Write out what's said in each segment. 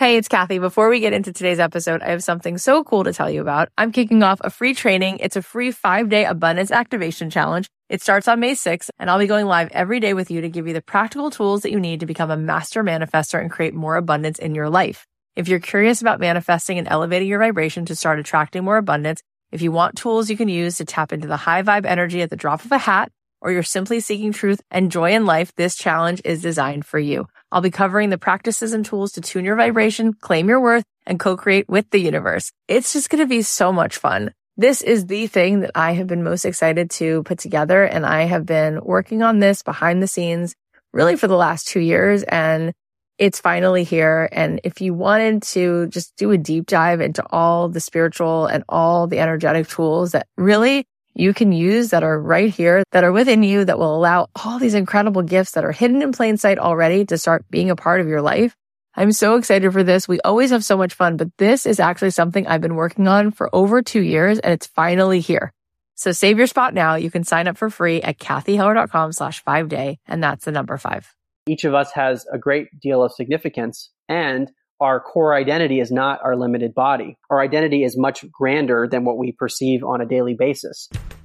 Hey, it's Kathy. Before we get into today's episode, I have something so cool to tell you about. I'm kicking off a free training. It's a free 5-day abundance activation challenge. It starts on May 6th, and I'll be going live every day with you to give you the practical tools that you need to become a master manifestor and create more abundance in your life. If you're curious about manifesting and elevating your vibration to start attracting more abundance, if you want tools you can use to tap into the high vibe energy at the drop of a hat, or you're simply seeking truth and joy in life, this challenge is designed for you. I'll be covering the practices and tools to tune your vibration, claim your worth, and co-create with the universe. It's just going to be so much fun. This is the thing that I have been most excited to put together, and I have been working on this behind the scenes really for the last 2 years, and it's finally here. And if you wanted to just do a deep dive into all the spiritual and all the energetic tools that really you can use that are right here, that are within you, that will allow all these incredible gifts that are hidden in plain sight already to start being a part of your life. I'm so excited for this. We always have so much fun, but this is actually something I've been working on for over 2 years, and it's finally here. So save your spot now. You can sign up for free at kathyheller.com/5day, and that's the number 5. Each of us has a great deal of significance, and our core identity is not our limited body. Our identity is much grander than what we perceive on a daily basis.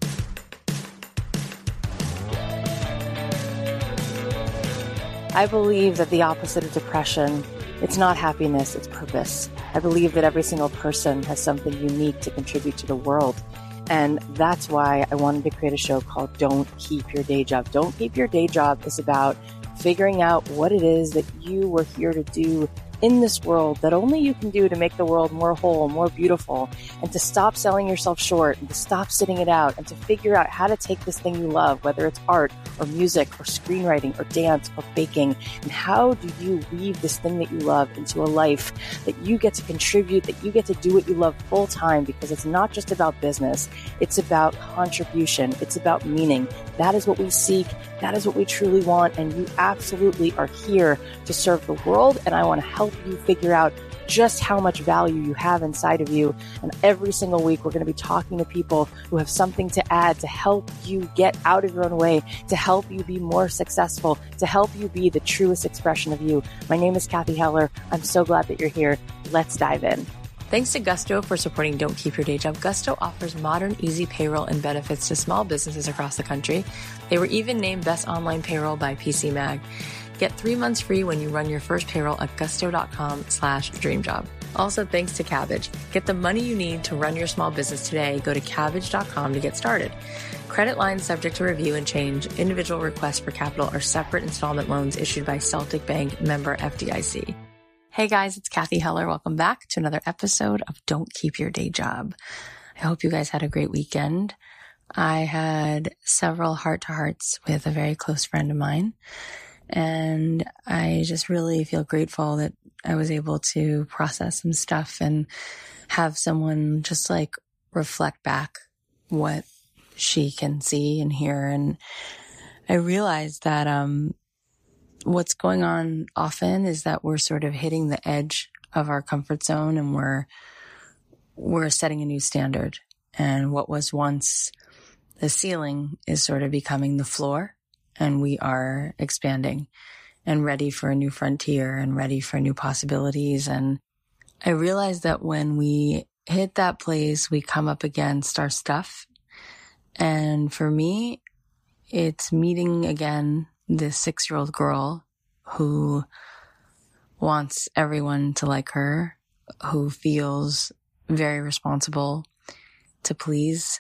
I believe that the opposite of depression, it's not happiness, it's purpose. I believe that every single person has something unique to contribute to the world. And that's why I wanted to create a show called Don't Keep Your Day Job. Don't Keep Your Day Job is about figuring out what it is that you were here to do in this world that only you can do to make the world more whole, more beautiful, and to stop selling yourself short and to stop sitting it out and to figure out how to take this thing you love, whether it's art or music or screenwriting or dance or baking, and how do you weave this thing that you love into a life that you get to contribute, that you get to do what you love full time, because it's not just about business, it's about contribution, it's about meaning. That is what we seek, that is what we truly want, and you absolutely are here to serve the world, and I want to help you figure out just how much value you have inside of you. And every single week, we're going to be talking to people who have something to add to help you get out of your own way, to help you be more successful, to help you be the truest expression of you. My name is Kathy Heller. I'm so glad that you're here. Let's dive in. Thanks to Gusto for supporting Don't Keep Your Day Job. Gusto offers modern, easy payroll and benefits to small businesses across the country. They were even named Best Online Payroll by PC Mag. Get 3 months free when you run your first payroll at gusto.com/dreamjob. Also, thanks to Kabbage. Get the money you need to run your small business today. Go to Kabbage.com to get started. Credit lines subject to review and change. Individual requests for capital are separate installment loans issued by Celtic Bank, member FDIC. Hey guys, it's Kathy Heller. Welcome back to another episode of Don't Keep Your Day Job. I hope you guys had a great weekend. I had several heart-to-hearts with a very close friend of mine. And I just really feel grateful that I was able to process some stuff and have someone just like reflect back what she can see and hear. And I realized that what's going on often is that we're sort of hitting the edge of our comfort zone, and we're setting a new standard. And what was once the ceiling is sort of becoming the floor. And we are expanding and ready for a new frontier and ready for new possibilities. And I realized that when we hit that place, we come up against our stuff. And for me, it's meeting again this 6-year-old girl who wants everyone to like her, who feels very responsible to please,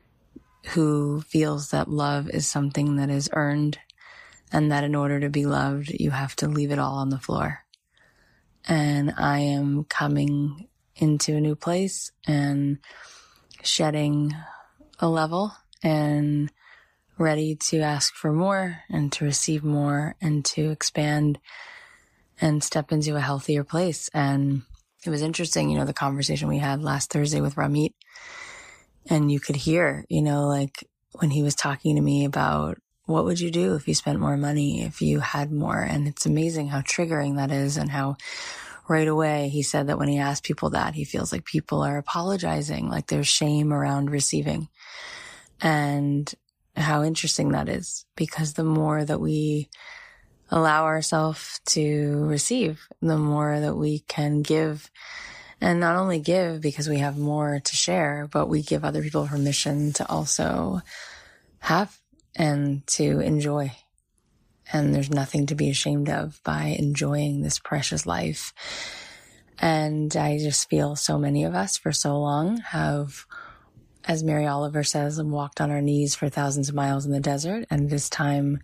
who feels that love is something that is earned, and that in order to be loved, you have to leave it all on the floor. And I am coming into a new place and shedding a level and ready to ask for more and to receive more and to expand and step into a healthier place. And it was interesting, the conversation we had last Thursday with Ramit. And you could hear, like when he was talking to me about what would you do if you spent more money, if you had more? And it's amazing how triggering that is, and how right away he said that when he asked people that, he feels like people are apologizing, like there's shame around receiving. And how interesting that is, because the more that we allow ourselves to receive, the more that we can give. And not only give because we have more to share, but we give other people permission to also have and to enjoy. And there's nothing to be ashamed of by enjoying this precious life. And I just feel so many of us for so long have, as Mary Oliver says, walked on our knees for thousands of miles in the desert. And it is time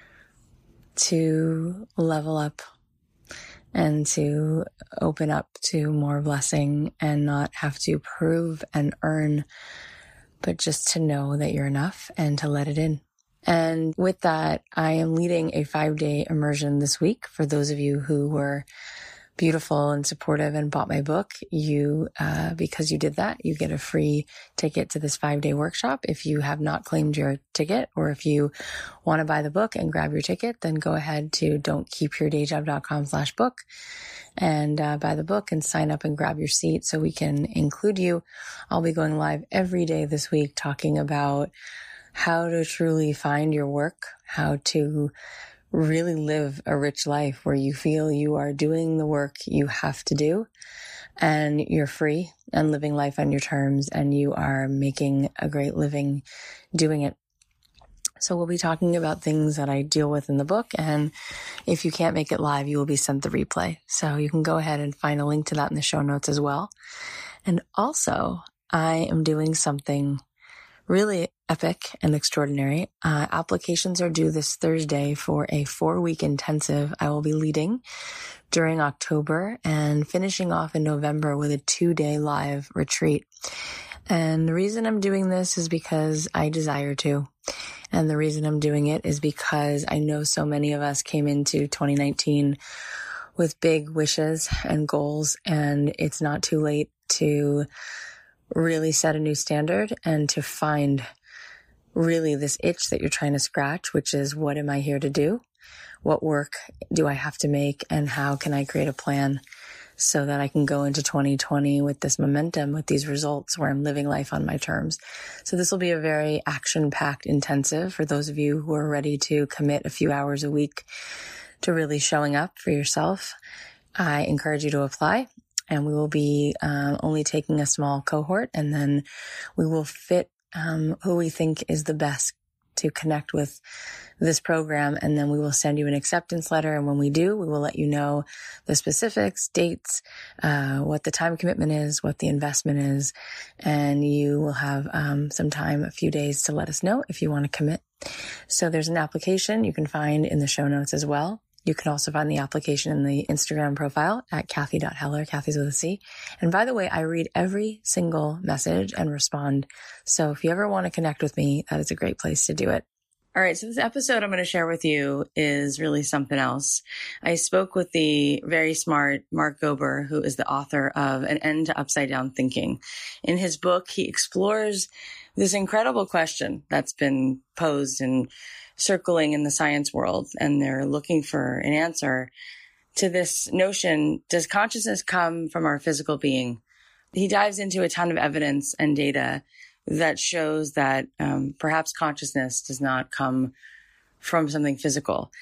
to level up and to open up to more blessing and not have to prove and earn, but just to know that you're enough and to let it in. And with that, I am leading a 5-day immersion this week. For those of you who were beautiful and supportive and bought my book, because you did that, you get a free ticket to this 5-day workshop. If you have not claimed your ticket, or if you want to buy the book and grab your ticket, then go ahead to don'tkeepyourdayjob.com/book and buy the book and sign up and grab your seat so we can include you. I'll be going live every day this week talking about how to truly find your work, how to really live a rich life where you feel you are doing the work you have to do and you're free and living life on your terms and you are making a great living doing it. So we'll be talking about things that I deal with in the book. And if you can't make it live, you will be sent the replay. So you can go ahead and find a link to that in the show notes as well. And also, I am doing something really epic and extraordinary. Applications are due this Thursday for a 4-week intensive I will be leading during October and finishing off in November with a 2-day live retreat. And the reason I'm doing this is because I desire to. And the reason I'm doing it is because I know so many of us came into 2019 with big wishes and goals, and it's not too late to really set a new standard and to find really this itch that you're trying to scratch, which is, what am I here to do? What work do I have to make? And how can I create a plan so that I can go into 2020 with this momentum, with these results where I'm living life on my terms? So this will be a very action-packed intensive for those of you who are ready to commit a few hours a week to really showing up for yourself. I encourage you to apply. And we will be only taking a small cohort, and then we will fit who we think is the best to connect with this program. And then we will send you an acceptance letter. And when we do, we will let you know the specifics, dates, what the time commitment is, what the investment is. And you will have some time, a few days, to let us know if you want to commit. So there's an application you can find in the show notes as well. You can also find the application in the Instagram profile at Kathy.Heller, Kathy's with a C. And by the way, I read every single message and respond. So if you ever want to connect with me, that is a great place to do it. All right. So this episode I'm going to share with you is really something else. I spoke with the very smart Mark Gober, who is the author of An End to Upside Down Thinking. In his book, he explores this incredible question that's been posed and circling in the science world, and they're looking for an answer to this notion: does consciousness come from our physical being? He dives into a ton of evidence and data that shows that perhaps consciousness does not come from something physical.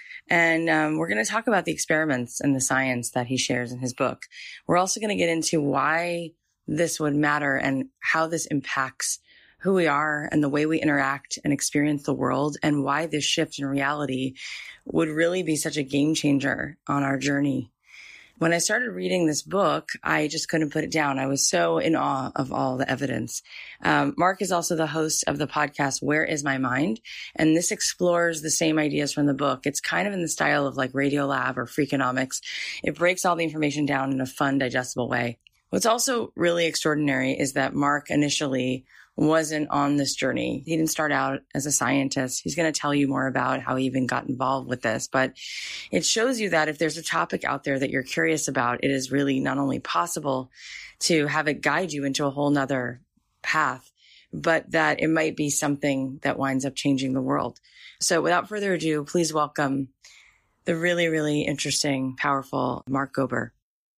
And we're going to talk about the experiments and the science that he shares in his book. We're also going to get into why this would matter and how this impacts who we are and the way we interact and experience the world, and why this shift in reality would really be such a game changer on our journey. When I started reading this book, I just couldn't put it down. I was so in awe of all the evidence. Mark is also the host of the podcast, Where Is My Mind? And this explores the same ideas from the book. It's kind of in the style of like Radiolab or Freakonomics. It breaks all the information down in a fun, digestible way. What's also really extraordinary is that Mark initially wasn't on this journey. He didn't start out as a scientist. He's going to tell you more about how he even got involved with this, but it shows you that if there's a topic out there that you're curious about, it is really not only possible to have it guide you into a whole nother path, but that it might be something that winds up changing the world. So without further ado, please welcome the really, really interesting, powerful Mark Gober.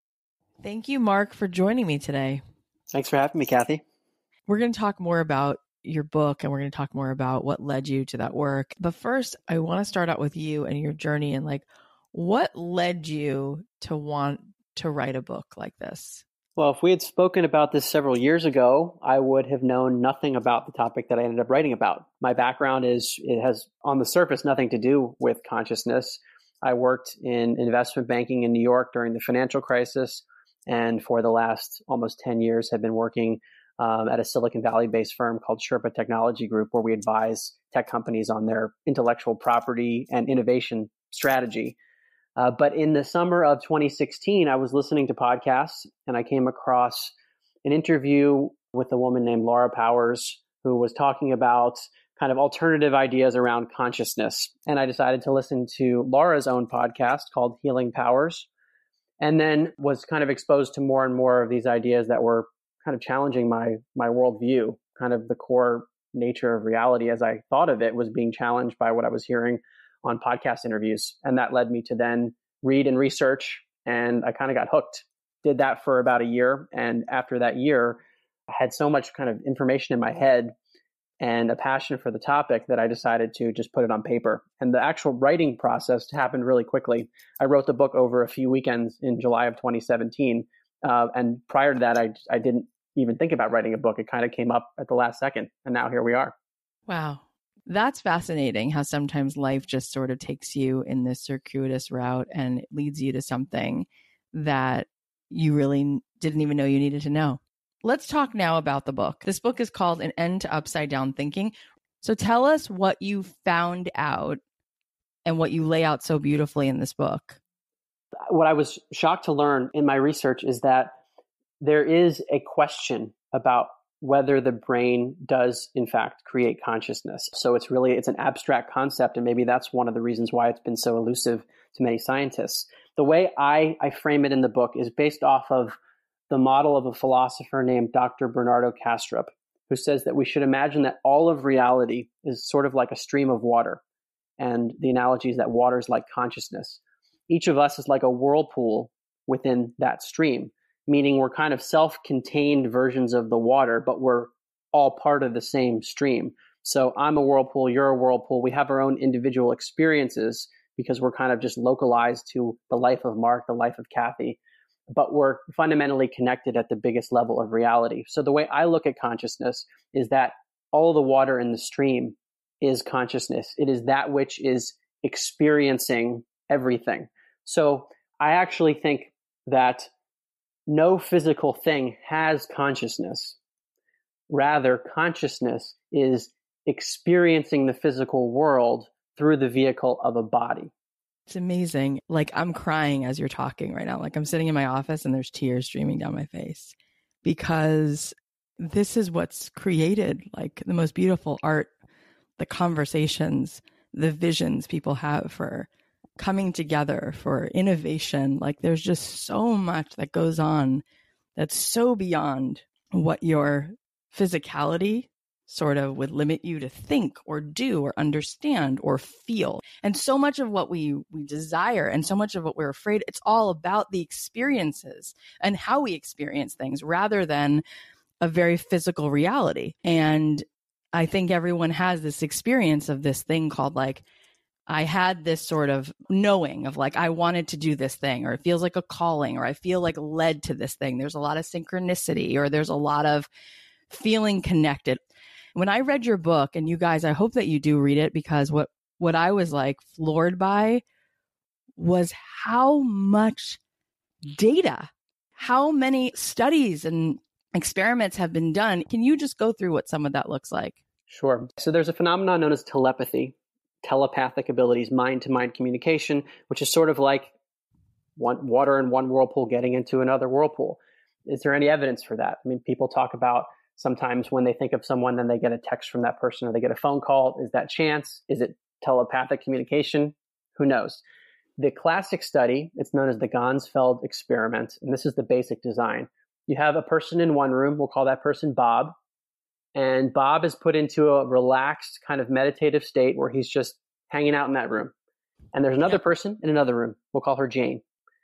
Thank you, Mark, for joining me today. Thanks for having me, Kathy. We're going to talk more about your book, and we're going to talk more about what led you to that work. But first, I want to start out with you and your journey and like, What led you to want to write a book like this? Well, if we had spoken about this several years ago, I would have known nothing about the topic that I ended up writing about. My background it has on the surface nothing to do with consciousness. I worked in investment banking in New York during the financial crisis, and for the last almost 10 years have been working at a Silicon Valley-based firm called Sherpa Technology Group, where we advise tech companies on their intellectual property and innovation strategy. But in the summer of 2016, I was listening to podcasts and I came across an interview with a woman named Laura Powers, who was talking about kind of alternative ideas around consciousness. And I decided to listen to Laura's own podcast called Healing Powers, and then was kind of exposed to more and more of these ideas that were kind of challenging my worldview. Kind of the core nature of reality as I thought of it was being challenged by what I was hearing on podcast interviews. And that led me to then read and research, and I kind of got hooked. Did that for about a year. And after that year, I had so much kind of information in my head and a passion for the topic that I decided to just put it on paper. And the actual writing process happened really quickly. I wrote the book over a few weekends in July of 2017. And prior to that, I didn't even think about writing a book. It kind of came up at the last second. And now here we are. Wow. That's fascinating how sometimes life just sort of takes you in this circuitous route and it leads you to something that you really didn't even know you needed to know. Let's talk now about the book. This book is called An End to Upside Down Thinking. So tell us what you found out and what you lay out so beautifully in this book. What I was shocked to learn in my research is that there is a question about whether the brain does in fact create consciousness. So it's an abstract concept, and maybe that's one of the reasons why it's been so elusive to many scientists. The way I frame it in the book is based off of the model of a philosopher named Dr. Bernardo Kastrup, who says that we should imagine that all of reality is sort of like a stream of water. And the analogy is that water is like consciousness. Each of us is like a whirlpool within that stream, meaning we're kind of self-contained versions of the water, but we're all part of the same stream. So I'm a whirlpool, you're a whirlpool. We have our own individual experiences because we're kind of just localized to the life of Mark, the life of Kathy, but we're fundamentally connected at the biggest level of reality. So the way I look at consciousness is that all the water in the stream is consciousness. It is that which is experiencing everything. So I actually think that no physical thing has consciousness. Rather, consciousness is experiencing the physical world through the vehicle of a body. It's amazing. Like, I'm crying as you're talking right now. Like, I'm sitting in my office and there's tears streaming down my face because this is what's created like the most beautiful art, the conversations, the visions people have for coming together, for innovation. Like, there's just so much that goes on that's so beyond what your physicality sort of would limit you to think or do or understand or feel. And so much of what we desire and so much of what we're afraid, it's all about the experiences and how we experience things rather than a very physical reality. And I think everyone has this experience of this thing called like, I had this sort of knowing of like, I wanted to do this thing, or it feels like a calling, or I feel like led to this thing. There's a lot of synchronicity, or there's a lot of feeling connected. When I read your book, and you guys, I hope that you do read it, because what I was like floored by was how much data, how many studies and experiments have been done. Can you just go through what some of that looks like? Sure. So there's a phenomenon known as telepathy, telepathic abilities, mind-to-mind communication, which is sort of like one water in one whirlpool getting into another whirlpool. Is there any evidence for that? I mean, people talk about sometimes when they think of someone, then they get a text from that person or they get a phone call. Is that chance? Is it telepathic communication? Who knows? The classic study, it's known as the Ganzfeld experiment, and this is the basic design. You have a person in one room, we'll call that person Bob, and Bob is put into a relaxed kind of meditative state where he's just hanging out in that room. And there's another person in another room, we'll call her Jane.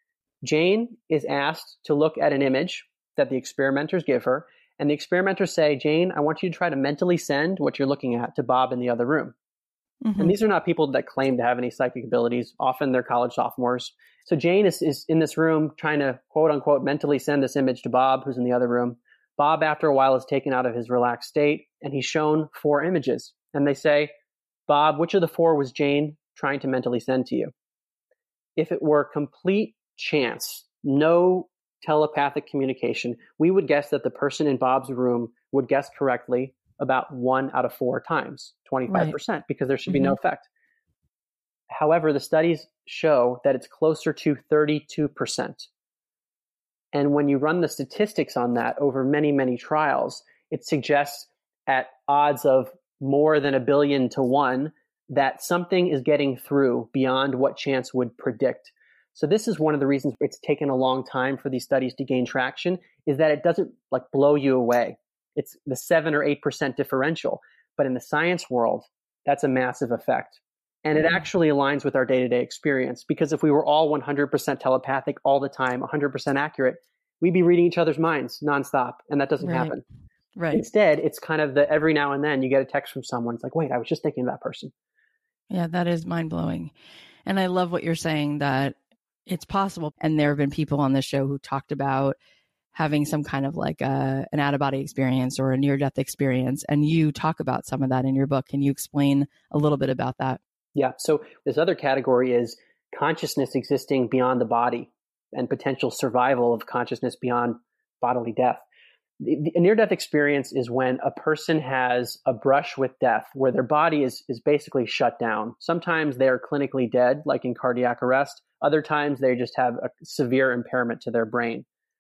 Jane is asked to look at an image that the experimenters give her, and the experimenters say, Jane, I want you to try to mentally send what you're looking at to Bob in the other room. And these are not people that claim to have any psychic abilities. Often they're college sophomores. So Jane is in this room trying to, quote unquote, mentally send this image to Bob, who's in the other room. Bob, after a while, is taken out of his relaxed state, and he's shown 4 images. And they say, Bob, which of the 4 was Jane trying to mentally send to you? If it were complete chance, no telepathic communication, we would guess that the person in Bob's room would guess correctly about 1 out of 4 times, 25%, because there should be no effect. However, the studies show that it's closer to 32%. And when you run the statistics on that over many, many trials, it suggests at odds of more than 1 billion to 1 that something is getting through beyond what chance would predict. So this is one of the reasons it's taken a long time for these studies to gain traction, is that it doesn't like blow you away. It's the 7 or 8% differential. But in the science world, that's a massive effect. And it actually aligns with our day-to-day experience, because if we were all 100% telepathic all the time, 100% accurate, we'd be reading each other's minds nonstop. And that doesn't happen. Right. Instead, it's kind of the every now and then you get a text from someone. It's like, wait, I was just thinking of that person. Yeah, that is mind-blowing. And I love what you're saying, that it's possible. And there have been people on this show who talked about having some kind of like an out-of-body experience or a near-death experience. And you talk about some of that in your book. Can you explain a little bit about that? Yeah. So this other category is consciousness existing beyond the body and potential survival of consciousness beyond bodily death. A near-death experience is when a person has a brush with death, where their body is basically shut down. Sometimes they are clinically dead, like in cardiac arrest. Other times they just have a severe impairment to their brain.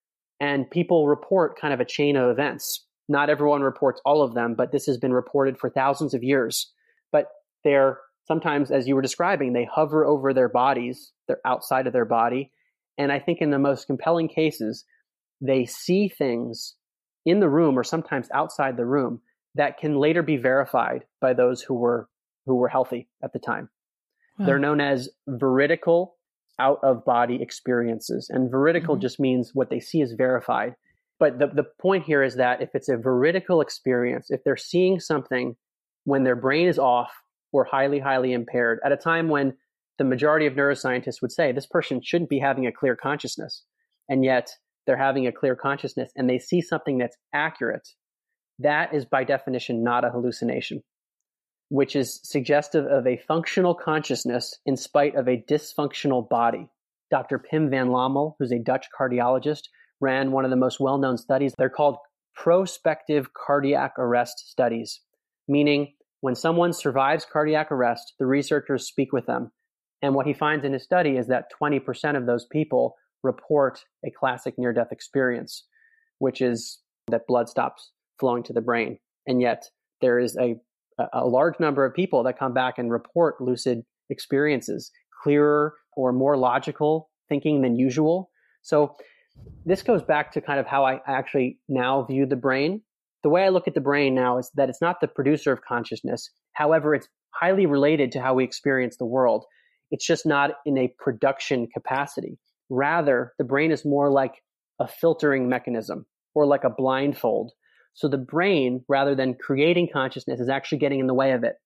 And people report kind of a chain of events. Not everyone reports all of them, but this has been reported for thousands of years. But they're sometimes, as you were describing, they hover over their bodies. They're outside of their body. And I think in the most compelling cases, they see things in the room or sometimes outside the room that can later be verified by those who were healthy at the time. Wow. They're known as veridical out-of-body experiences. And veridical just means what they see is verified. But the point here is that if it's a veridical experience, if they're seeing something when their brain is off or highly, highly impaired, at a time when the majority of neuroscientists would say this person shouldn't be having a clear consciousness, and yet they're having a clear consciousness and they see something that's accurate, that is by definition not a hallucination, which is suggestive of a functional consciousness in spite of a dysfunctional body. Dr. Pim van Lommel, who's a Dutch cardiologist, ran one of the most well-known studies. They're called prospective cardiac arrest studies, meaning when someone survives cardiac arrest, the researchers speak with them. And what he finds in his study is that 20% of those people report a classic near-death experience, which is that blood stops flowing to the brain. And yet there is a large number of people that come back and report lucid experiences, clearer or more logical thinking than usual. So this goes back to kind of how I actually now view the brain. The way I look at the brain now is that it's not the producer of consciousness. However, it's highly related to how we experience the world. It's just not in a production capacity. Rather, the brain is more like a filtering mechanism or like a blindfold. So the brain, rather than creating consciousness, is actually getting in the way of it.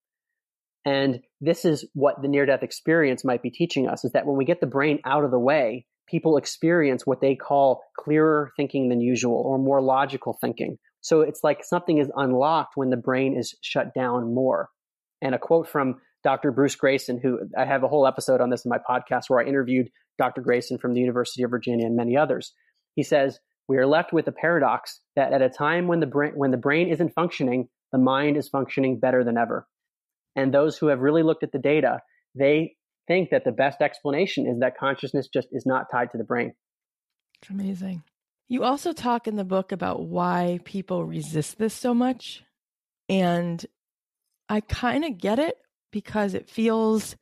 And this is what the near-death experience might be teaching us, is that when we get the brain out of the way, people experience what they call clearer thinking than usual or more logical thinking. So it's like something is unlocked when the brain is shut down more. And a quote from Dr. Bruce Greyson, who I have a whole episode on this in my podcast where I interviewed Dr. Greyson from the University of Virginia and many others. He says, we are left with a paradox that at a time when the brain isn't functioning, the mind is functioning better than ever. And those who have really looked at the data, they think that the best explanation is that consciousness just is not tied to the brain. It's amazing. You also talk in the book about why people resist this so much. And I kind of get it because it feels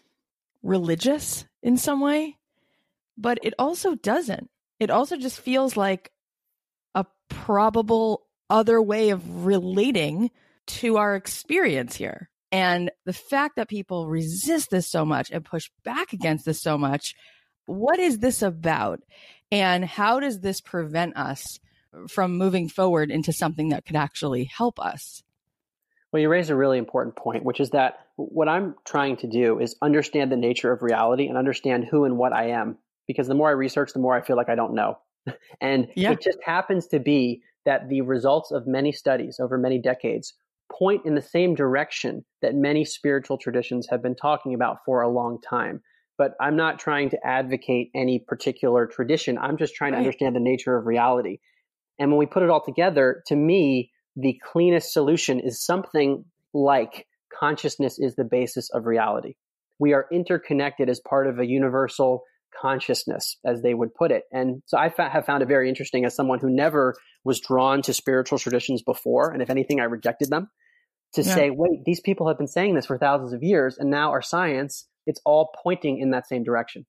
religious in some way, but it also doesn't. It also just feels like a probable other way of relating to our experience here. And the fact that people resist this so much and push back against this so much, what is this about? And how does this prevent us from moving forward into something that could actually help us? Well, you raise a really important point, which is that What I'm trying to do is understand the nature of reality and understand who and what I am. Because the more I research, the more I feel like I don't know. And it just happens to be that the results of many studies over many decades point in the same direction that many spiritual traditions have been talking about for a long time. But I'm not trying to advocate any particular tradition. I'm just trying to understand the nature of reality. And when we put it all together, to me, the cleanest solution is something like consciousness is the basis of reality. We are interconnected as part of a universal consciousness, as they would put it. And so I have found it very interesting as someone who never was drawn to spiritual traditions before. And if anything, I rejected them to say, wait, these people have been saying this for thousands of years. And now our science, it's all pointing in that same direction.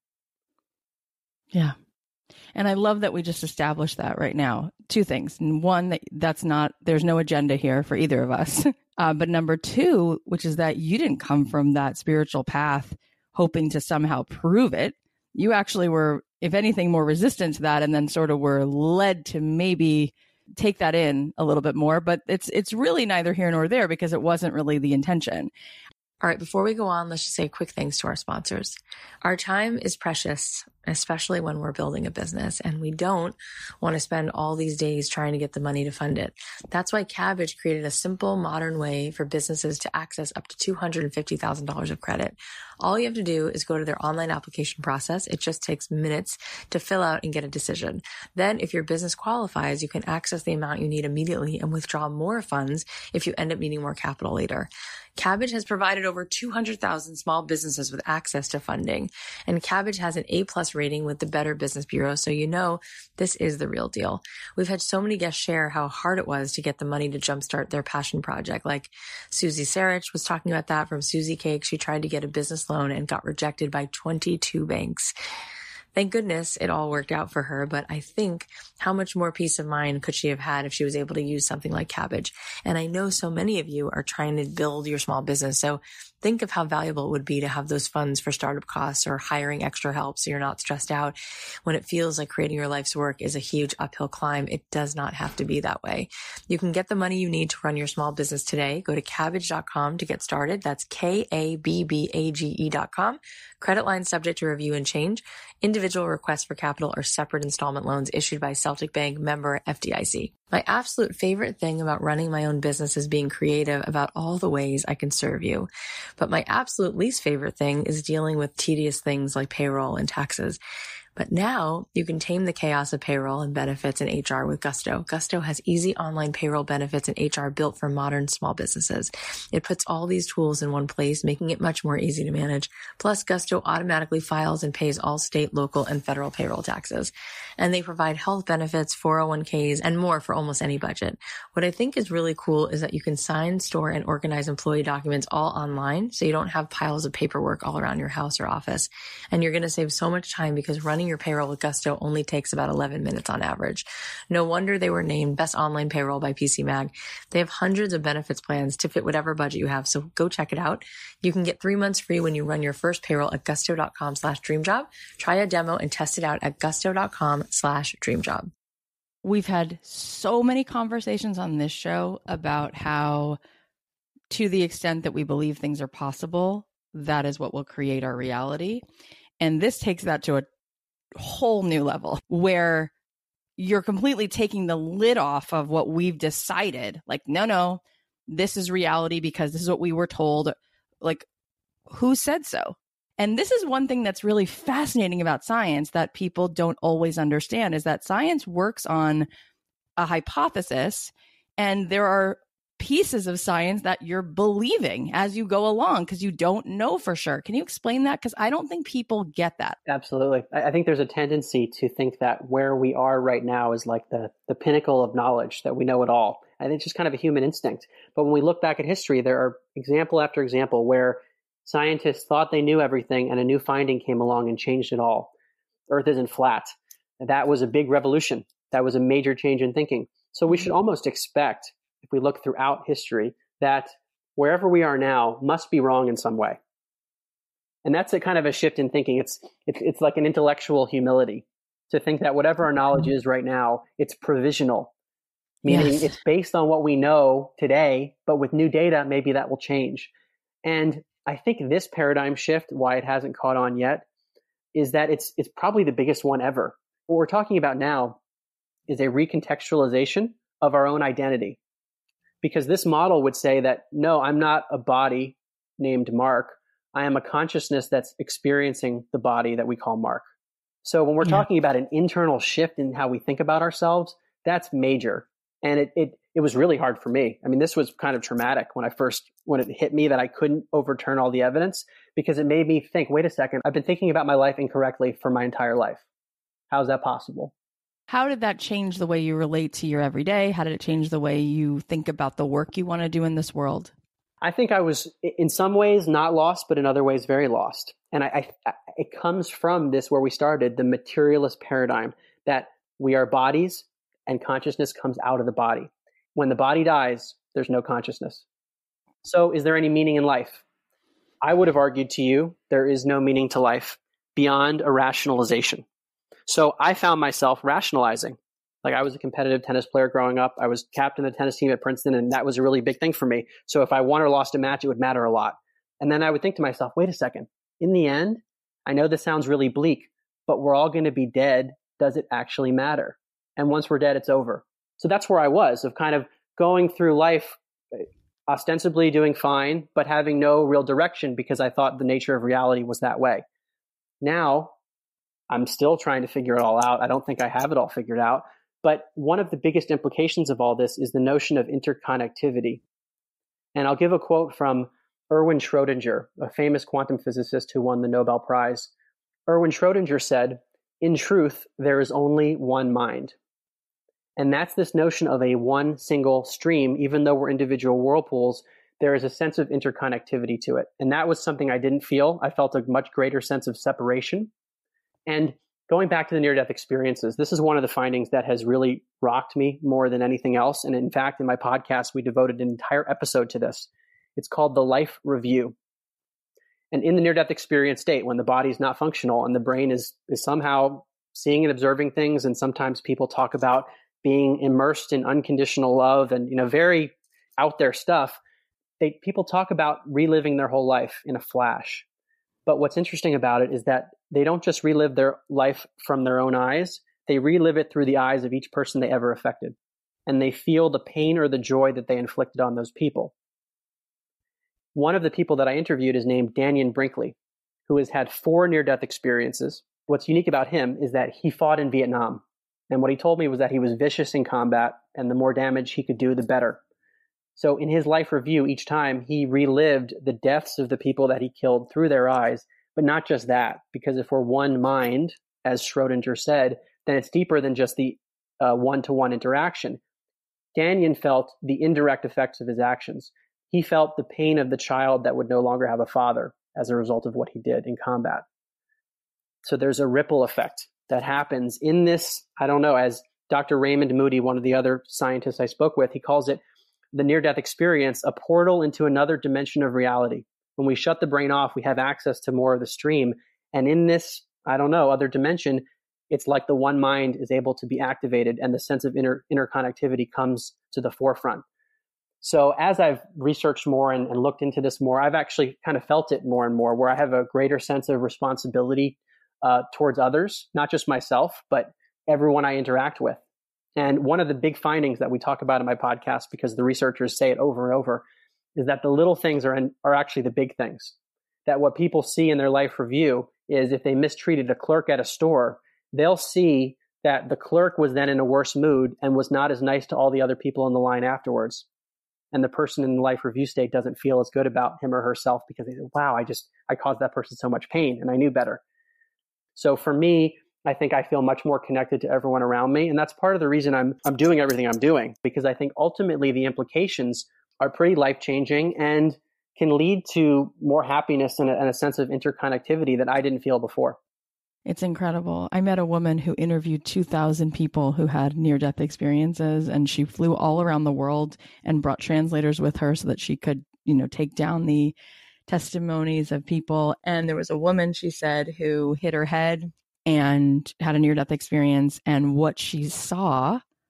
Yeah. And I love that we just established that right now. Two things. One, there's no agenda here for either of us. But number two, which is that you didn't come from that spiritual path hoping to somehow prove it. You actually were, if anything, more resistant to that, and then sort of were led to maybe take that in a little bit more. But it's really neither here nor there because it wasn't really the intention. All right, before we go on, let's just say quick thanks to our sponsors. Our time is precious, especially when we're building a business, and we don't want to spend all these days trying to get the money to fund it. That's why Kabbage created a simple, modern way for businesses to access up to $250,000 of credit. All you have to do is go to their online application process. It just takes minutes to fill out and get a decision. Then, if your business qualifies, you can access the amount you need immediately and withdraw more funds if you end up needing more capital later. Kabbage has provided over 200,000 small businesses with access to funding, and Kabbage has an A+ rating with the Better Business Bureau, so you know this is the real deal. We've had so many guests share how hard it was to get the money to jumpstart their passion project, like Susie Sarich was talking about that from Susie Cake. She tried to get a business loan and got rejected by 22 banks. Thank goodness it all worked out for her, but I think how much more peace of mind could she have had if she was able to use something like Kabbage? And I know so many of you are trying to build your small business, so think of how valuable it would be to have those funds for startup costs or hiring extra help so you're not stressed out. When it feels like creating your life's work is a huge uphill climb, it does not have to be that way. You can get the money you need to run your small business today. Go to Kabbage.com to get started. That's KABBAGE.com. Credit line subject to review and change. Individual requests for capital or separate installment loans issued by Celtic Bank, member FDIC. My absolute favorite thing about running my own business is being creative about all the ways I can serve you. But my absolute least favorite thing is dealing with tedious things like payroll and taxes. But now you can tame the chaos of payroll and benefits and HR with Gusto. Gusto has easy online payroll, benefits, and HR built for modern small businesses. It puts all these tools in one place, making it much more easy to manage. Plus, Gusto automatically files and pays all state, local, and federal payroll taxes. And they provide health benefits, 401ks, and more for almost any budget. What I think is really cool is that you can sign, store, and organize employee documents all online, so you don't have piles of paperwork all around your house or office. And you're going to save so much time because running your payroll with Gusto only takes about 11 minutes on average. No wonder they were named Best Online Payroll by PC Mag. They have hundreds of benefits plans to fit whatever budget you have, so go check it out. You can get 3 months free when you run your first payroll at gusto.com/dreamjob. Try a demo and test it out at gusto.com/dreamjob. We've had so many conversations on this show about how, to the extent that we believe things are possible, that is what will create our reality. And this takes that to a whole new level where you're completely taking the lid off of what we've decided. Like, no, this is reality because this is what we were told. Like, who said so? And this is one thing that's really fascinating about science that people don't always understand, is that science works on a hypothesis, and there are pieces of science that you're believing as you go along because you don't know for sure. Can you explain that? Because I don't think people get that. Absolutely. I think there's a tendency to think that where we are right now is like the pinnacle of knowledge, that we know it all. I think it's just kind of a human instinct. But when we look back at history, there are example after example where scientists thought they knew everything and a new finding came along and changed it all. Earth isn't flat. That was a big revolution. That was a major change in thinking. So we should almost expect, if we look throughout history, that wherever we are now must be wrong in some way. And that's a kind of a shift in thinking. It's like an intellectual humility to think that whatever our knowledge is right now, it's provisional, meaning it's based on what we know today, but with new data, maybe that will change. And I think this paradigm shift, why it hasn't caught on yet, is that it's probably the biggest one ever. What we're talking about now is a recontextualization of our own identity. Because this model would say that, no, I'm not a body named Mark. I am a consciousness that's experiencing the body that we call Mark. So when we're talking about an internal shift in how we think about ourselves, that's major. And it was really hard for me. I mean, this was kind of traumatic when it hit me that I couldn't overturn all the evidence, because it made me think, wait a second, I've been thinking about my life incorrectly for my entire life. How is that possible? How did that change the way you relate to your everyday? How did it change the way you think about the work you want to do in this world? I think I was in some ways not lost, but in other ways very lost. And it comes from this, where we started, the materialist paradigm that we are bodies and consciousness comes out of the body. When the body dies, there's no consciousness. So is there any meaning in life? I would have argued to you, there is no meaning to life beyond a rationalization. So I found myself rationalizing. Like, I was a competitive tennis player growing up. I was captain of the tennis team at Princeton, and that was a really big thing for me. So if I won or lost a match, it would matter a lot. And then I would think to myself, wait a second. In the end, I know this sounds really bleak, but we're all going to be dead. Does it actually matter? And once we're dead, it's over. So that's where I was, of kind of going through life, ostensibly doing fine, but having no real direction, because I thought the nature of reality was that way. Now, I'm still trying to figure it all out. I don't think I have it all figured out. But one of the biggest implications of all this is the notion of interconnectivity. And I'll give a quote from Erwin Schrödinger, a famous quantum physicist who won the Nobel Prize. Erwin Schrödinger said, "In truth, there is only one mind." And that's this notion of a one single stream. Even though we're individual whirlpools, there is a sense of interconnectivity to it. And that was something I didn't feel. I felt a much greater sense of separation. And going back to the near-death experiences, this is one of the findings that has really rocked me more than anything else. And in fact, in my podcast, we devoted an entire episode to this. It's called the Life Review. And in the near-death experience state, when the body is not functional and the brain is somehow seeing and observing things, and sometimes people talk about being immersed in unconditional love and, very out there stuff, people talk about reliving their whole life in a flash. But what's interesting about it is that they don't just relive their life from their own eyes. They relive it through the eyes of each person they ever affected. And they feel the pain or the joy that they inflicted on those people. One of the people that I interviewed is named Dannion Brinkley, who has had 4 near-death experiences. What's unique about him is that he fought in Vietnam. And what he told me was that he was vicious in combat, and the more damage he could do, the better. So in his life review, each time he relived the deaths of the people that he killed through their eyes. But not just that, because if we're one mind, as Schrödinger said, then it's deeper than just the one-to-one interaction. Dannion felt the indirect effects of his actions. He felt the pain of the child that would no longer have a father as a result of what he did in combat. So there's a ripple effect that happens in this, I don't know, as Dr. Raymond Moody, one of the other scientists I spoke with, he calls it the near-death experience, a portal into another dimension of reality. When we shut the brain off, we have access to more of the stream. And in this, I don't know, other dimension, it's like the one mind is able to be activated and the sense of interconnectivity comes to the forefront. So as I've researched more and looked into this more, I've actually kind of felt it more and more, where I have a greater sense of responsibility towards others, not just myself, but everyone I interact with. And one of the big findings that we talk about in my podcast, because the researchers say it over and over, is that the little things are actually the big things. That what people see in their life review is if they mistreated a clerk at a store, they'll see that the clerk was then in a worse mood and was not as nice to all the other people in the line afterwards. And the person in the life review state doesn't feel as good about him or herself because they say, wow, I caused that person so much pain and I knew better. So for me, I think I feel much more connected to everyone around me. And that's part of the reason I'm doing everything I'm doing, because I think ultimately the implications are pretty life-changing and can lead to more happiness and a sense of interconnectivity that I didn't feel before. It's incredible. I met a woman who interviewed 2,000 people who had near-death experiences, and she flew all around the world and brought translators with her so that she could, take down the testimonies of people. And there was a woman, she said, who hit her head and had a near-death experience. And what she saw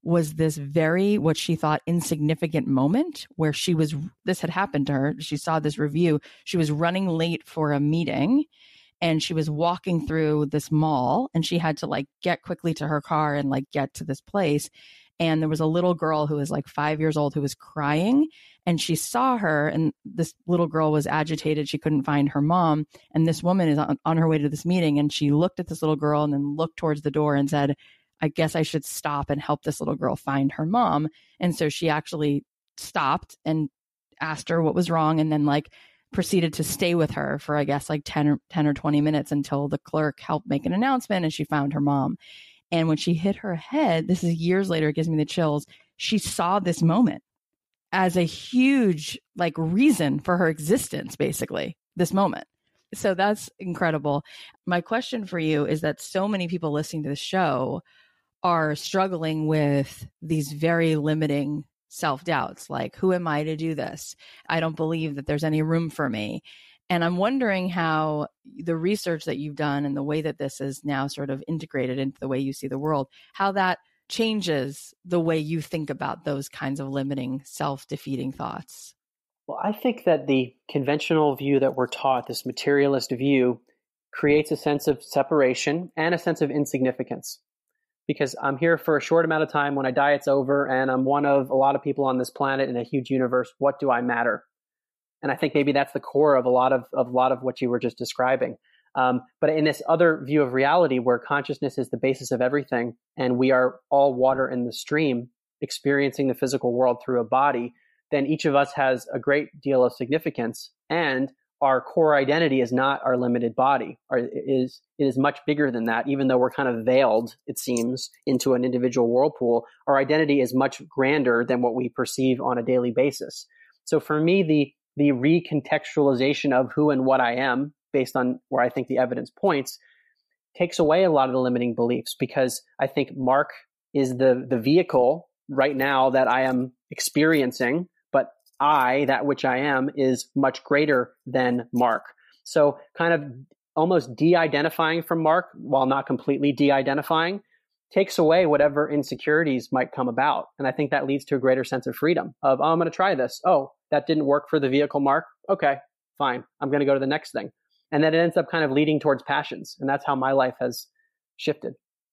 was this very, what she thought, insignificant moment where this had happened to her. She saw this review. She was running late for a meeting and she was walking through this mall and she had to like get quickly to her car and like get to this place. And there was a little girl who was like 5 years old who was crying, and she saw her, and this little girl was agitated. She couldn't find her mom. And this woman is on her way to this meeting, and she looked at this little girl and then looked towards the door and said, I guess I should stop and help this little girl find her mom. And so she actually stopped and asked her what was wrong, and then like proceeded to stay with her for, I guess, like 10 or 20 minutes until the clerk helped make an announcement and she found her mom. And when she hit her head, this is years later, it gives me the chills. She saw this moment as a huge like reason for her existence, basically, this moment. So that's incredible. My question for you is that so many people listening to the show are struggling with these very limiting self-doubts, like, who am I to do this? I don't believe that there's any room for me. And I'm wondering how the research that you've done and the way that this is now sort of integrated into the way you see the world, how that changes the way you think about those kinds of limiting, self-defeating thoughts. Well, I think that the conventional view that we're taught, this materialist view, creates a sense of separation and a sense of insignificance. Because I'm here for a short amount of time. When I die, it's over, and I'm one of a lot of people on this planet in a huge universe. What do I matter? And I think maybe that's the core of a lot of what you were just describing. But in this other view of reality, where consciousness is the basis of everything, and we are all water in the stream, experiencing the physical world through a body, then each of us has a great deal of significance, and our core identity is not our limited body. It is much bigger than that. Even though we're kind of veiled, it seems, into an individual whirlpool, our identity is much grander than what we perceive on a daily basis. So for me, the recontextualization of who and what I am, based on where I think the evidence points, takes away a lot of the limiting beliefs, because I think Mark is the vehicle right now that I am experiencing, but I, that which I am, is much greater than Mark. So kind of almost de-identifying from Mark, while not completely de-identifying, takes away whatever insecurities might come about. And I think that leads to a greater sense of freedom of, I'm going to try this. Oh, that didn't work for the vehicle Mark. Okay, fine. I'm going to go to the next thing. And then it ends up kind of leading towards passions. And that's how my life has shifted.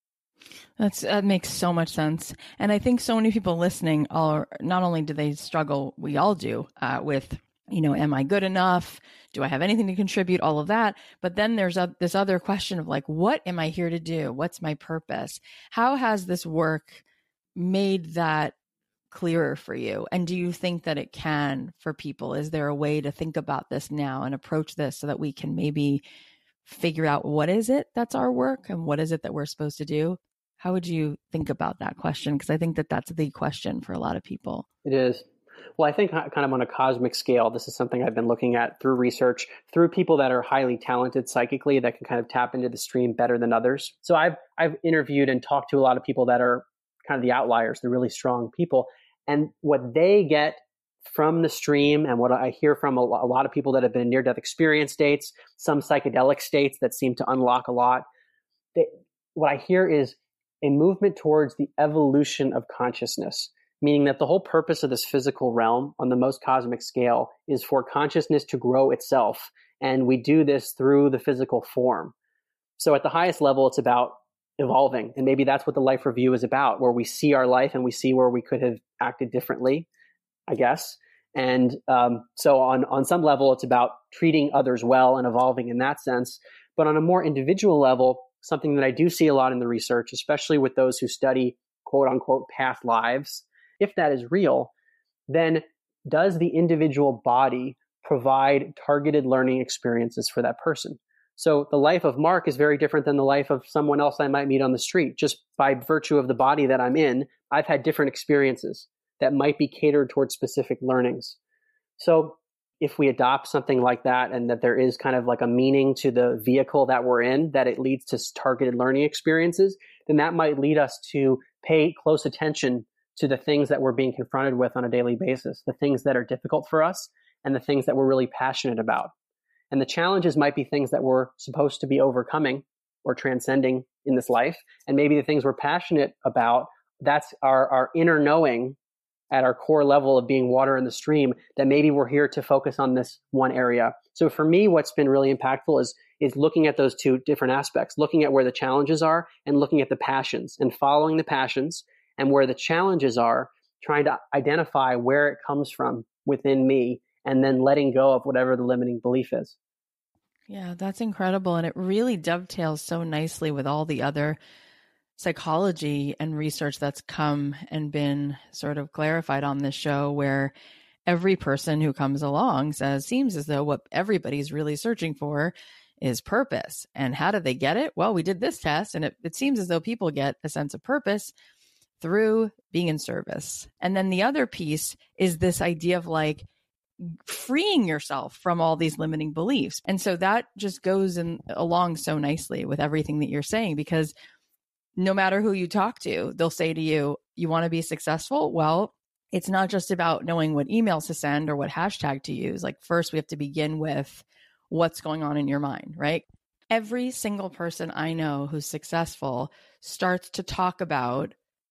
That makes so much sense. And I think so many people listening are, not only do they struggle, we all do, with, am I good enough? Do I have anything to contribute? All of that. But then there's this other question of like, what am I here to do? What's my purpose? How has this work made that clearer for you? And do you think that it can for people? Is there a way to think about this now and approach this so that we can maybe figure out what is it that's our work and what is it that we're supposed to do? How would you think about that question? Because I think that that's the question for a lot of people. It is. Well, I think kind of on a cosmic scale, this is something I've been looking at through research, through people that are highly talented psychically, that can kind of tap into the stream better than others. So I've interviewed and talked to a lot of people that are kind of the outliers, the really strong people. And what they get from the stream, and what I hear from a lot of people that have been in near-death experience states, some psychedelic states that seem to unlock a lot, what I hear is a movement towards the evolution of consciousness, meaning that the whole purpose of this physical realm on the most cosmic scale is for consciousness to grow itself. And we do this through the physical form. So at the highest level, it's about evolving. And maybe that's what the life review is about, where we see our life and we see where we could have acted differently, I guess. And so on some level, it's about treating others well and evolving in that sense. But on a more individual level, something that I do see a lot in the research, especially with those who study quote unquote past lives, if that is real, then does the individual body provide targeted learning experiences for that person? So the life of Mark is very different than the life of someone else I might meet on the street. Just by virtue of the body that I'm in, I've had different experiences that might be catered towards specific learnings. So if we adopt something like that, and that there is kind of like a meaning to the vehicle that we're in, that it leads to targeted learning experiences, then that might lead us to pay close attention to the things that we're being confronted with on a daily basis, the things that are difficult for us and the things that we're really passionate about. And the challenges might be things that we're supposed to be overcoming or transcending in this life. And maybe the things we're passionate about that's our inner knowing at our core level of being water in the stream, that maybe we're here to focus on this one area. So for me, what's been really impactful is looking at those two different aspects, looking at where the challenges are and looking at the passions and following the passions, and where the challenges are, trying to identify where it comes from within me, and then letting go of whatever the limiting belief is. Yeah, that's incredible. And it really dovetails so nicely with all the other psychology and research that's come and been sort of clarified on this show, where every person who comes along seems as though what everybody's really searching for is purpose. And how do they get it? Well, we did this test, and it seems as though people get a sense of purpose through being in service. And then the other piece is this idea of like freeing yourself from all these limiting beliefs. And so that just goes along so nicely with everything that you're saying, because no matter who you talk to, they'll say to you, you want to be successful? Well, it's not just about knowing what emails to send or what hashtag to use. Like, first, we have to begin with what's going on in your mind, right? Every single person I know who's successful starts to talk about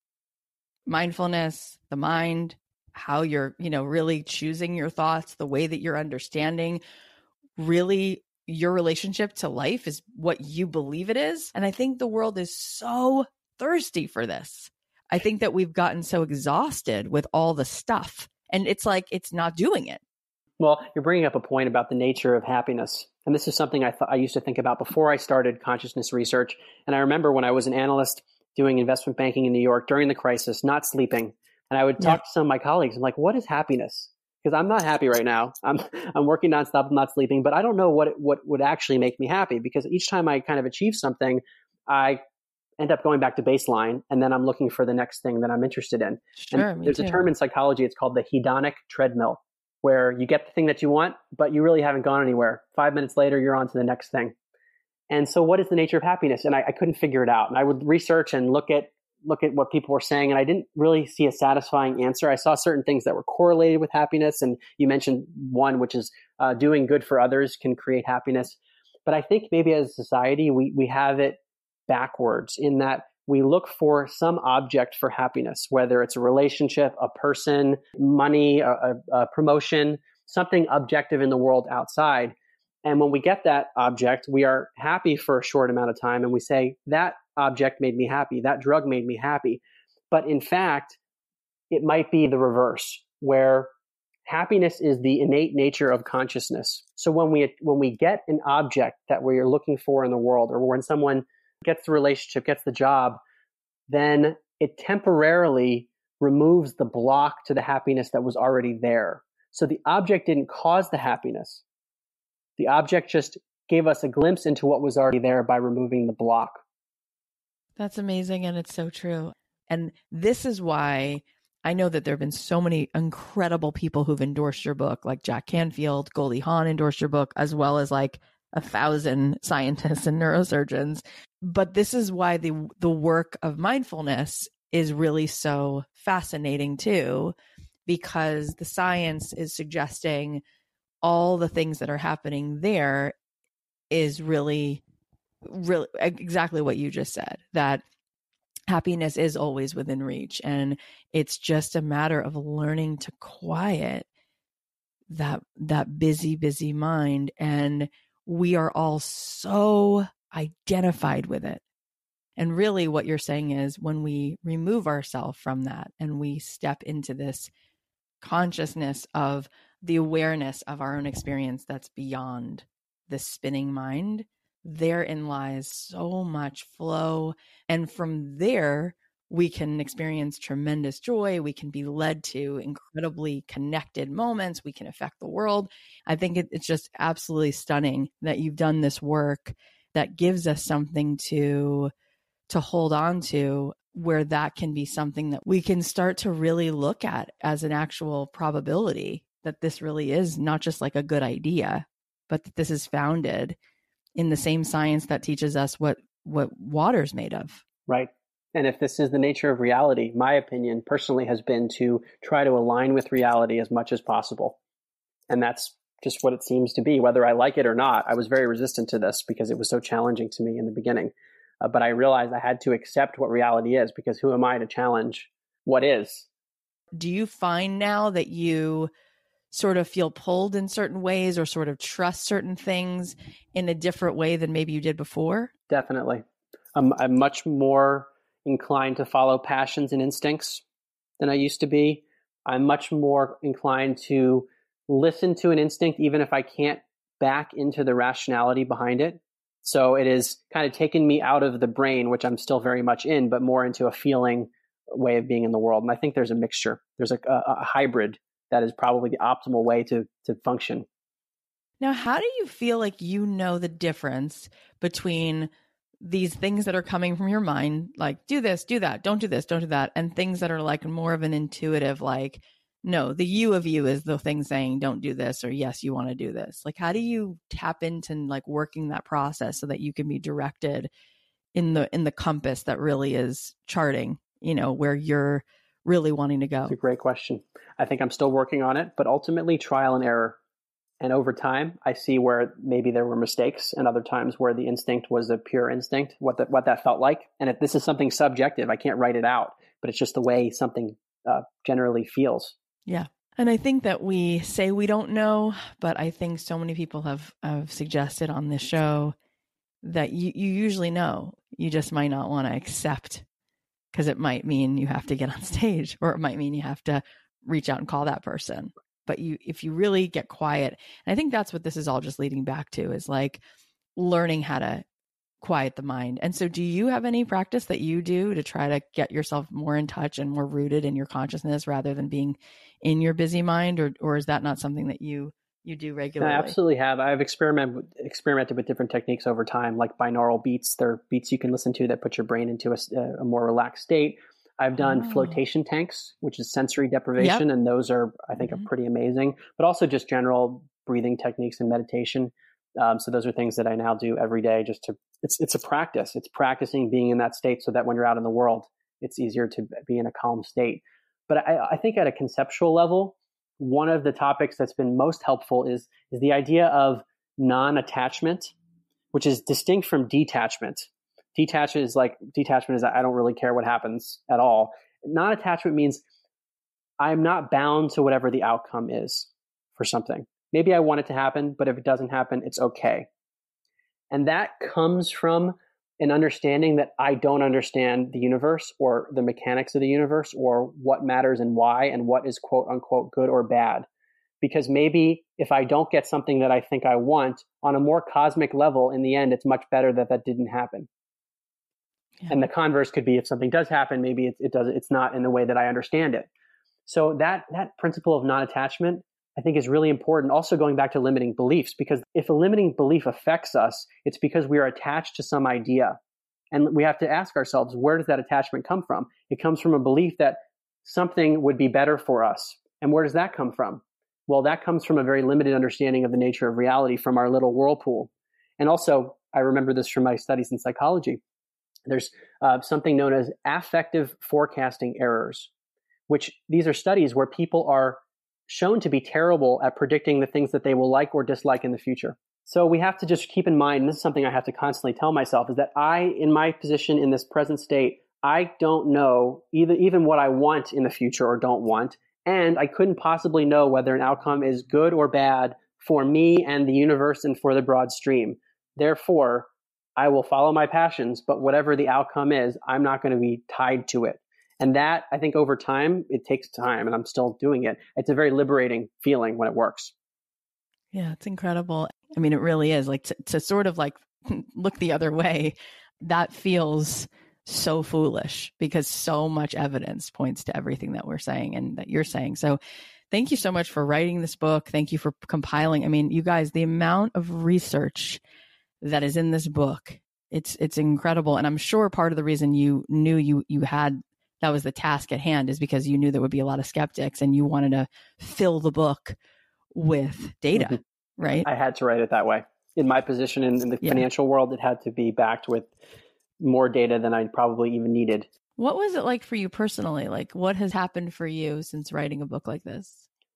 mindfulness, the mind, how you're, really choosing your thoughts, the way that you're understanding really your relationship to life is what you believe it is. And I think the world is so thirsty for this. I think that we've gotten so exhausted with all the stuff, and it's like, it's not doing it. Well, you're bringing up a point about the nature of happiness. And this is something I used to think about before I started consciousness research. And I remember when I was an analyst doing investment banking in New York during the crisis, not sleeping. And I would talk to some of my colleagues. I'm like, what is happiness? Because I'm not happy right now. I'm working nonstop. I'm not sleeping, but I don't know what would actually make me happy, because each time I kind of achieve something, I end up going back to baseline, and then I'm looking for the next thing that I'm interested in. Sure, and there's a term in psychology. It's called the hedonic treadmill, where you get the thing that you want, but you really haven't gone anywhere. 5 minutes later, you're on to the next thing. And so what is the nature of happiness? And I couldn't figure it out. And I would research and look at what people were saying, and I didn't really see a satisfying answer. I saw certain things that were correlated with happiness, and you mentioned one, which is doing good for others can create happiness. But I think maybe as a society, we have it backwards, in that we look for some object for happiness, whether it's a relationship, a person, money, a promotion, something objective in the world outside. And when we get that object, we are happy for a short amount of time, and we say, that object made me happy, that drug made me happy. But in fact, it might be the reverse, where happiness is the innate nature of consciousness. So when we get an object that we're looking for in the world, or when someone gets the relationship, gets the job, then it temporarily removes the block to the happiness that was already there. So the object didn't cause the happiness. The object just gave us a glimpse into what was already there by removing the block. That's amazing. And it's so true. And this is why I know that there have been so many incredible people who've endorsed your book, like Jack Canfield, Goldie Hawn endorsed your book, as well as like 1,000 scientists and neurosurgeons. But this is why the work of mindfulness is really so fascinating too, because the science is suggesting all the things that are happening there is really exactly what you just said, that happiness is always within reach. And it's just a matter of learning to quiet that busy, busy mind. And we are all so identified with it. And really what you're saying is, when we remove ourselves from that and we step into this consciousness of the awareness of our own experience that's beyond the spinning mind, therein lies so much flow. And from there, we can experience tremendous joy. We can be led to incredibly connected moments. We can affect the world. I think it's just absolutely stunning that you've done this work that gives us something to hold on to, where that can be something that we can start to really look at as an actual probability that this really is not just like a good idea, but that this is founded in the same science that teaches us what water's made of. Right. And if this is the nature of reality, my opinion personally has been to try to align with reality as much as possible. And that's just what it seems to be, whether I like it or not. I was very resistant to this because it was so challenging to me in the beginning. But I realized I had to accept what reality is, because who am I to challenge what is? Do you find now that you sort of feel pulled in certain ways or sort of trust certain things in a different way than maybe you did before? Definitely. I'm much more inclined to follow passions and instincts than I used to be. I'm much more inclined to listen to an instinct, even if I can't back into the rationality behind it. So it is kind of taken me out of the brain, which I'm still very much in, but more into a feeling way of being in the world. And I think there's a mixture. There's a hybrid that is probably the optimal way to function. Now, how do you feel like you know the difference between these things that are coming from your mind, like do this, do that, don't do this, don't do that, and things that are like more of an intuitive, like, no, the you of you is the thing saying don't do this, or yes, you want to do this? Like, how do you tap into like working that process so that you can be directed in the compass that really is charting, where you're really wanting to go? It's a great question. I think I'm still working on it, but ultimately trial and error. And over time, I see where maybe there were mistakes, and other times where the instinct was a pure instinct, what that felt like. And if this is something subjective, I can't write it out, but it's just the way something generally feels. Yeah. And I think that we say we don't know, but I think so many people have suggested on this show that you usually know. You just might not want to accept, because it might mean you have to get on stage, or it might mean you have to reach out and call that person. But if you really get quiet, and I think that's what this is all just leading back to, is like learning how to quiet the mind. And so do you have any practice that you do to try to get yourself more in touch and more rooted in your consciousness rather than being in your busy mind? Or is that not something that you do regularly? I absolutely have. I've experimented with different techniques over time, like binaural beats. They're beats you can listen to that put your brain into a more relaxed state. I've done flotation tanks, which is sensory deprivation, and those are, I think, are pretty amazing, but also just general breathing techniques and meditation. So those are things that I now do every day. It's a practice. It's practicing being in that state so that when you're out in the world, it's easier to be in a calm state. But I think at a conceptual level, one of the topics that's been most helpful is the idea of non-attachment, which is distinct from detachment. Detachment is I don't really care what happens at all. Non-attachment means I'm not bound to whatever the outcome is for something. Maybe I want it to happen, but if it doesn't happen, it's okay. And that comes from an understanding that I don't understand the universe or the mechanics of the universe or what matters and why and what is quote unquote good or bad. Because maybe if I don't get something that I think I want on a more cosmic level, in the end, it's much better that didn't happen. Yeah. And the converse could be if something does happen, maybe it's not in the way that I understand it. So that principle of non-attachment, I think, is really important. Also going back to limiting beliefs, because if a limiting belief affects us, it's because we are attached to some idea. And we have to ask ourselves, where does that attachment come from? It comes from a belief that something would be better for us. And where does that come from? Well, that comes from a very limited understanding of the nature of reality from our little whirlpool. And also, I remember this from my studies in psychology. There's something known as affective forecasting errors, which these are studies where people are shown to be terrible at predicting the things that they will like or dislike in the future. So we have to just keep in mind, and this is something I have to constantly tell myself, is that in my position in this present state, I don't know even what I want in the future or don't want. And I couldn't possibly know whether an outcome is good or bad for me and the universe and for the broad stream. Therefore, I will follow my passions, but whatever the outcome is, I'm not going to be tied to it. And that, I think over time, it takes time, and I'm still doing it. It's a very liberating feeling when it works. Yeah, it's incredible. I mean, it really is. Like to sort of like look the other way, that feels so foolish because so much evidence points to everything that we're saying and that you're saying. So thank you so much for writing this book. Thank you for compiling. I mean, you guys, the amount of research that is in this book, it's incredible. And I'm sure part of the reason you knew you had that was the task at hand is because you knew there would be a lot of skeptics and you wanted to fill the book with data, right? I had to write it that way. In my position in the financial world, it had to be backed with more data than I probably even needed. What was it like for you personally? Like, what has happened for you since writing a book like this?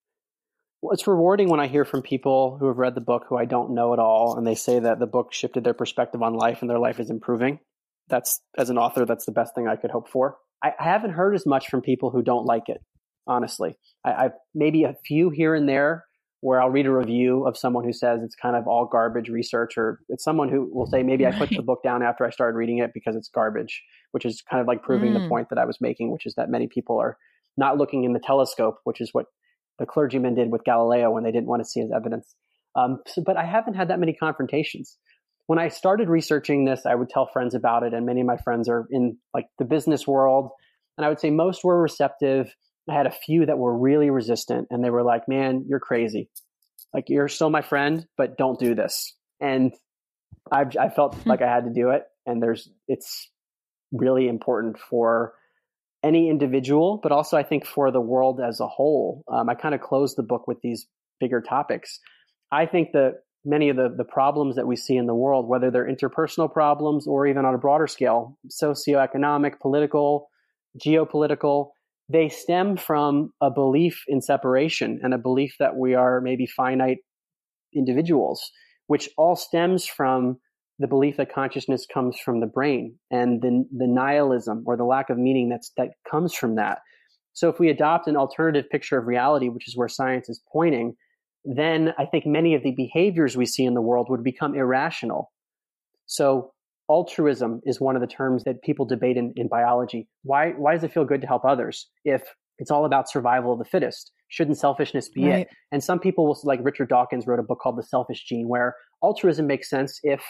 Well, it's rewarding when I hear from people who have read the book who I don't know at all, and they say that the book shifted their perspective on life and their life is improving. that's, as an author, that's the best thing I could hope for. I haven't heard as much from people who don't like it, honestly. I've maybe a few here and there where I'll read a review of someone who says it's kind of all garbage research, or it's someone who will say, maybe I put the book down after I started reading it because it's garbage, which is kind of like proving the point that I was making, which is that many people are not looking in the telescope, which is what the clergyman did with Galileo when they didn't want to see his evidence. But I haven't had that many confrontations. When I started researching this, I would tell friends about it, and many of my friends are in like the business world, and I would say most were receptive. I had a few that were really resistant, and they were like, man, you're crazy. Like, you're still my friend, but don't do this. And I felt like I had to do it. And it's really important for any individual, but also I think for the world as a whole. I kind of closed the book with these bigger topics. I think that many of the problems that we see in the world, whether they're interpersonal problems or even on a broader scale, socioeconomic, political, geopolitical, they stem from a belief in separation and a belief that we are maybe finite individuals, which all stems from the belief that consciousness comes from the brain and the nihilism or the lack of meaning that comes from that. So if we adopt an alternative picture of reality, which is where science is pointing, then I think many of the behaviors we see in the world would become irrational. So altruism is one of the terms that people debate in biology. Why does it feel good to help others if it's all about survival of the fittest? Shouldn't selfishness be it? And some people will, like Richard Dawkins wrote a book called The Selfish Gene, where altruism makes sense if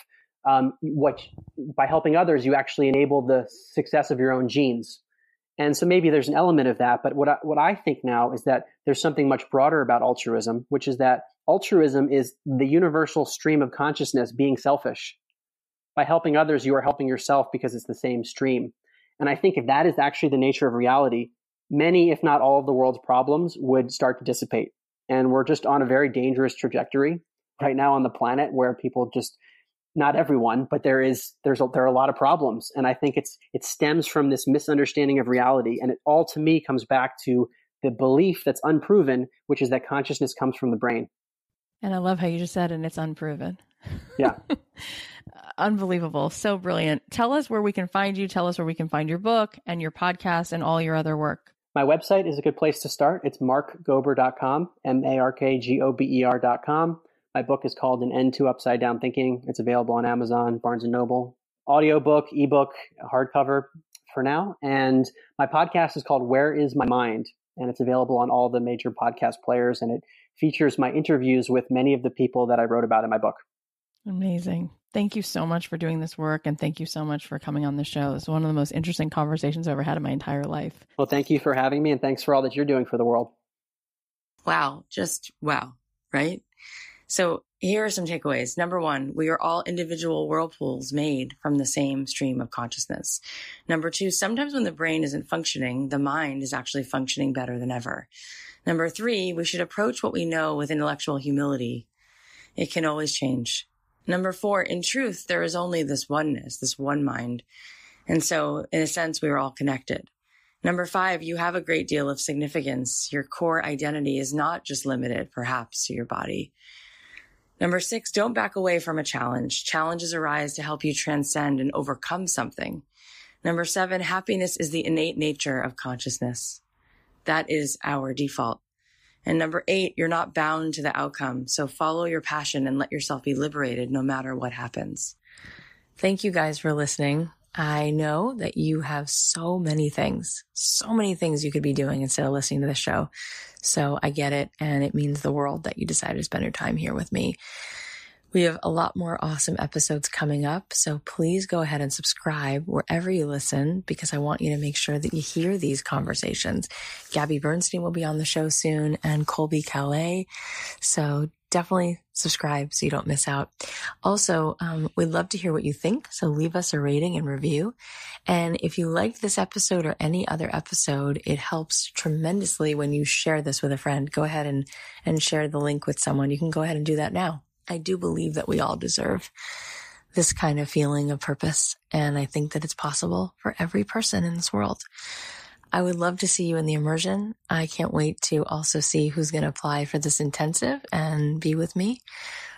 by helping others, you actually enable the success of your own genes. And so maybe there's an element of that. But what I think now is that there's something much broader about altruism, which is that altruism is the universal stream of consciousness being selfish. By helping others, you are helping yourself because it's the same stream. And I think if that is actually the nature of reality, many, if not all of the world's problems would start to dissipate. And we're just on a very dangerous trajectory right now on the planet where people just, not everyone, but there are a lot of problems. And I think it stems from this misunderstanding of reality. And it all, to me, comes back to the belief that's unproven, which is that consciousness comes from the brain. And I love how you just said, and it's unproven. Yeah. Unbelievable. So brilliant. Tell us where we can find you. Tell us where we can find your book and your podcast and all your other work. My website is a good place to start. It's markgober.com, markgober.com. My book is called An End to Upside Down Thinking. It's available on Amazon, Barnes & Noble, audiobook, ebook, hardcover for now. And my podcast is called Where Is My Mind? And it's available on all the major podcast players. And it features my interviews with many of the people that I wrote about in my book. Amazing. Thank you so much for doing this work. And thank you so much for coming on the show. It's one of the most interesting conversations I've ever had in my entire life. Well, thank you for having me. And thanks for all that you're doing for the world. Wow. Just wow. Right? So here are some takeaways. Number one, we are all individual whirlpools made from the same stream of consciousness. Number two, sometimes when the brain isn't functioning, the mind is actually functioning better than ever. Number three, we should approach what we know with intellectual humility. It can always change. Number four, in truth, there is only this oneness, this one mind. And so in a sense, we are all connected. Number five, you have a great deal of significance. Your core identity is not just limited, perhaps, to your body. Number six, don't back away from a challenge. Challenges arise to help you transcend and overcome something. Number seven, happiness is the innate nature of consciousness. That is our default. And number eight, you're not bound to the outcome. So follow your passion and let yourself be liberated no matter what happens. Thank you guys for listening. I know that you have so many things you could be doing instead of listening to the show. So I get it. And it means the world that you decided to spend your time here with me. We have a lot more awesome episodes coming up. So please go ahead and subscribe wherever you listen, because I want you to make sure that you hear these conversations. Gabby Bernstein will be on the show soon, and Colby Calais. So definitely subscribe so you don't miss out. Also, we'd love to hear what you think. So leave us a rating and review. And if you liked this episode or any other episode, it helps tremendously when you share this with a friend. Go ahead and share the link with someone. You can go ahead and do that now. I do believe that we all deserve this kind of feeling of purpose. And I think that it's possible for every person in this world. I would love to see you in the immersion. I can't wait to also see who's going to apply for this intensive and be with me.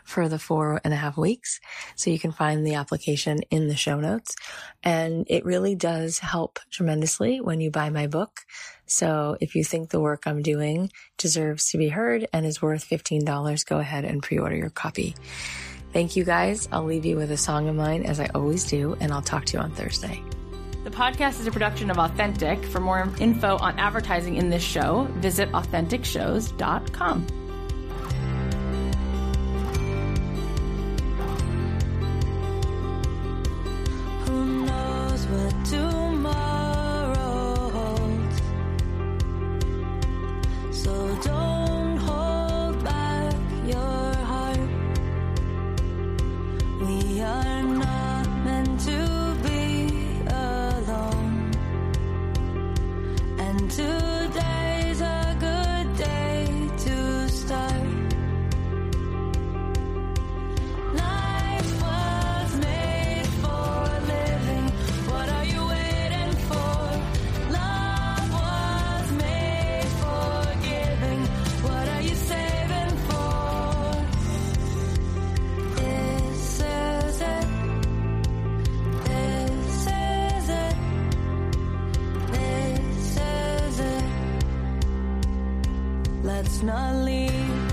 for the 4.5 weeks. So you can find the application in the show notes. And it really does help tremendously when you buy my book. So if you think the work I'm doing deserves to be heard and is worth $15, go ahead and pre-order your copy. Thank you guys. I'll leave you with a song of mine as I always do, and I'll talk to you on Thursday. The podcast is a production of Authentic. For more info on advertising in this show, visit AuthenticShows.com. Who knows what tomorrow holds? So don't hold back your heart. We are not meant to be alone. And today's a good day to start. Life was made for living. What are you waiting for? Love was made for giving. What are you saving for? This is it. This is it. This is it. Let's not leave